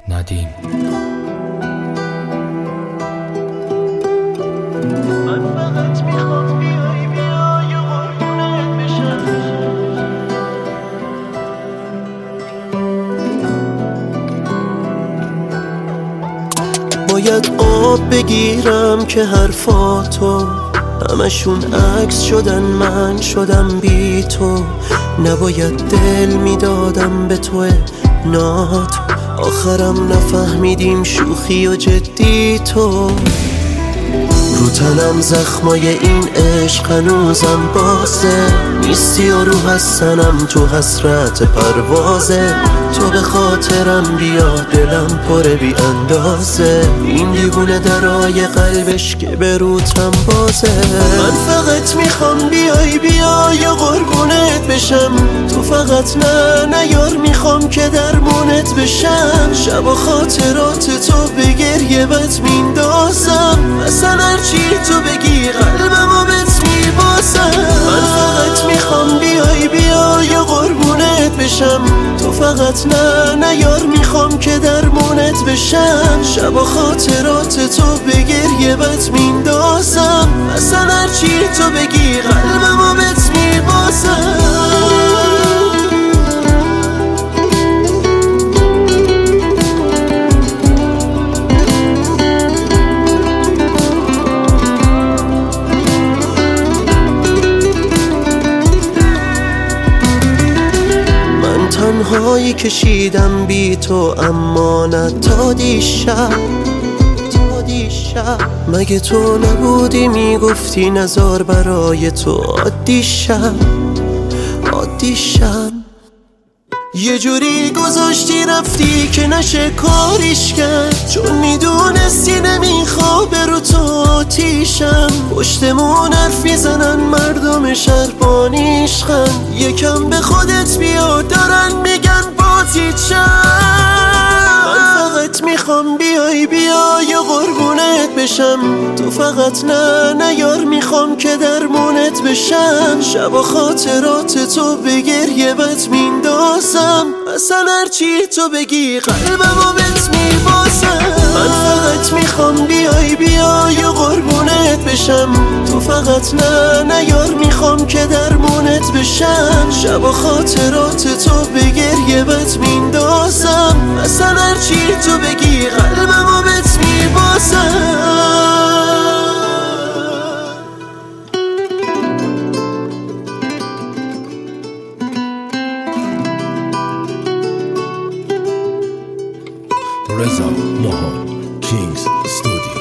ندیم. من فقط میخوام بیای و قربونت بشم. باید قاب بگیرم که حرفاتو همشون عکس شدن، من شدم بی تو. نباید دل میدادم به تو نات، آخرم نفهمیدیم شوخی و جدی تو. رو تنم زخمای این عشق هنوزم بازه، نیستی و رو هستنم تو حسرت پروازه. تو به خاطرم بیا دلم پر بی اندازه، این دیوونه درای قلبش که به روتم بازه. من فقط میخوام بیای و قربونت بشم، تو فقط نه یار میخوام که درمونت بشم. شب و خاطرات تو به گریه بد میندازم، اصلا هرچی تو بگی قلبمو بهت میبازم. من فقط میخوام بیای و قربونت بشم، تو فقط نه یار میخوام که درمونت بشم. شب و خاطرات تو به گریه بد میندازم، اصلا هرچی تو بگی قلبمو بهت میبازم. تنهایی کشیدم بی تو، اما نه تا دیشب. مگه تو نبودی میگفتی نزار برای تو عادی شم. یه جوری گذاشتی رفتی که نشه کاریش کرد، چون میدونستی نمیخوابه رو تو آتیشم. پشتمون حرف میزنن مردم شهر بانیشخن، یکم به خودت بیا دارن میگن بازیچم. من فقط میخوام بیای و قربونت بشم، تو فقط نه یار میخوام که درمونت بشم. شب و خاطرات تو به گریه بد میندازم، اصلا هرچی تو بگی قلبمو بهت میبازم. من فقط میخوام بیای و قربونت بشم، تو فقط نه یار میخوام که درمونت بشم. شب و خاطرات تو به گریه بد میندازم، اصلا هرچی تو بگی قلبمو بهت میبازم. رضا ماهان کینگز استودیو.